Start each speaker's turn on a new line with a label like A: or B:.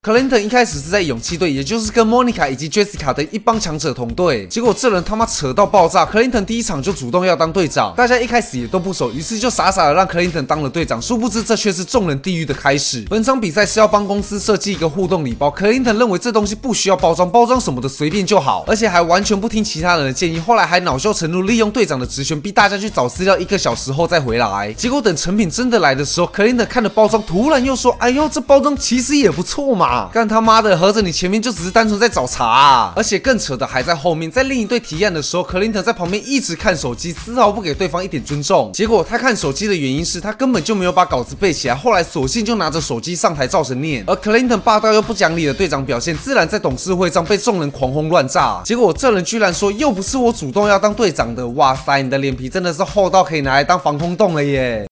A: 克林顿一开始是在勇气队，也就是跟莫妮卡以及 Jessica 的一帮强者同队，结果这人他妈扯到爆炸，克林顿第一场就主动要当队长，大家一开始也都不熟，于是就傻傻的让克林顿当了队长，殊不知这却是众人地狱的开始。本场比赛是要帮公司设计一个互动礼包，克林顿认为这东西不需要包装，包装什么的随便就好，而且还完全不听其他人的建议，后来还恼羞成怒，利用队长的职权逼大家去找资料，1个小时后再回来。结果等成品真的来的时候，克林顿看了包装，突然又说：“哎呦，这包装其实也不错嘛！”干他妈的！合着你前面就只是单纯在找茬啊！而且更扯的还在后面，在另一队提案的时候，克林顿在旁边一直看手机，丝毫不给对方一点尊重。结果他看手机的原因是他根本就没有把稿子背起来，后来索性就拿着手机上台照着念。而克林顿霸道又不讲理的队长表现，自然在董事会上被众人狂轰乱炸。结果这人居然说又不是我主动要当队长的，哇塞，你的脸皮真的是厚到可以拿来当防空洞了耶！